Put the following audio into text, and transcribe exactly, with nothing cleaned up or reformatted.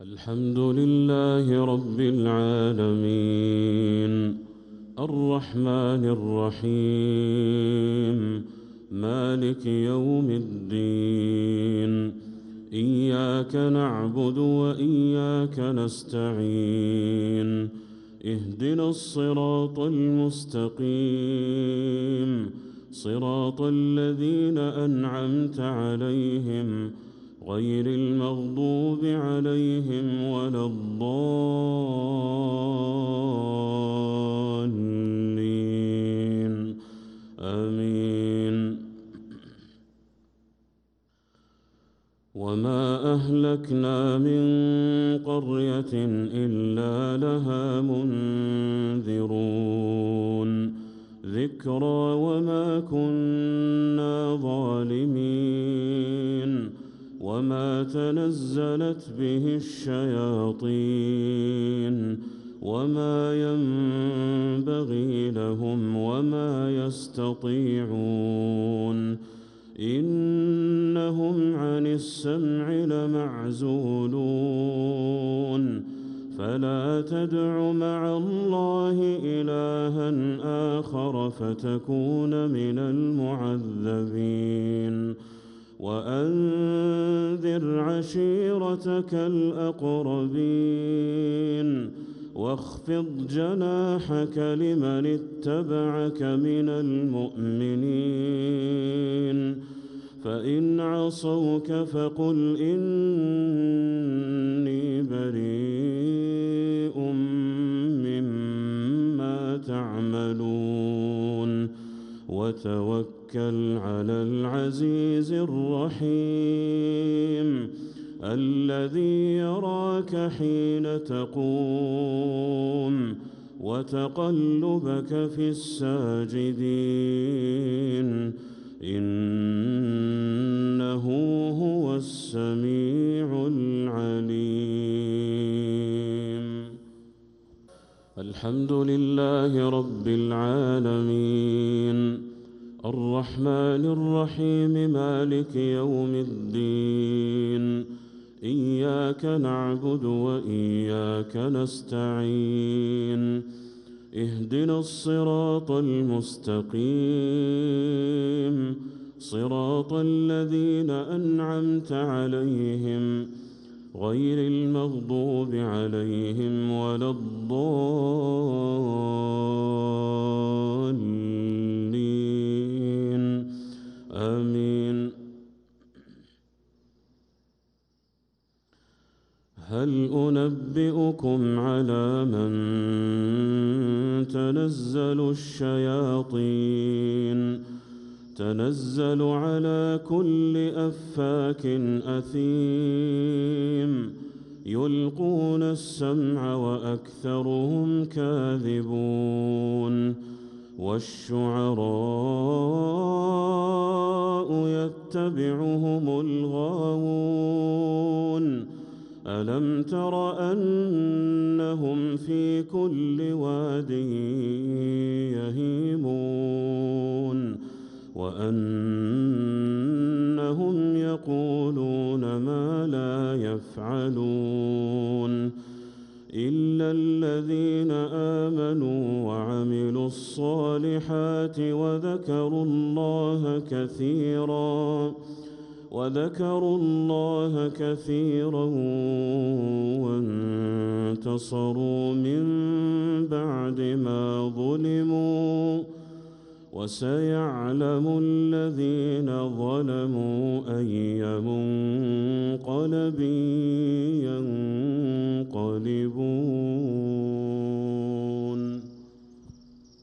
الحمد لله رب العالمين الرحمن الرحيم مالك يوم الدين إياك نعبد وإياك نستعين اهدنا الصراط المستقيم صراط الذين أنعمت عليهم غير المغضوب عليهم ولا الضالين آمين. وما أهلكنا من قرية إلا لها منذرون ذكرى وما كنا ظالمين وما تنزلت به الشياطين وما ينبغي لهم وما يستطيعون إنهم عن السمع لمعزولون فلا تدع مع الله إلها آخر فتكون من المعذبين وأنذر عشيرتك الأقربين واخفض جناحك لمن اتبعك من المؤمنين فإن عصوك فقل إني بريء مما تعملون وتوكل على العزيز الرحيم الذي يراك حين تقوم وتقلبك في الساجدين إنه هو السميع العليم. الحمد لله رب العالمين الرحمن الرحيم مالك يوم الدين إياك نعبد وإياك نستعين اهدنا الصراط المستقيم صراط الذين أنعمت عليهم غير المغضوب عليهم ولا الضالين آمين. هل أنبئكم على من تنزل الشياطين تنزل على كل أفاك أثيم يلقون السمع وأكثرهم كاذبون والشعراء يتبعهم الغاوون ألم تر أنهم في كل واد يهيمون وأنهم يقولون ما لا يفعلون إلا الذين آمنوا وعملوا الصالحات وذكروا الله كثيرا وذكروا الله كثيرا وانتصروا من بعد ما ظلموا وسيعلم الذين ظلموا أي منقلب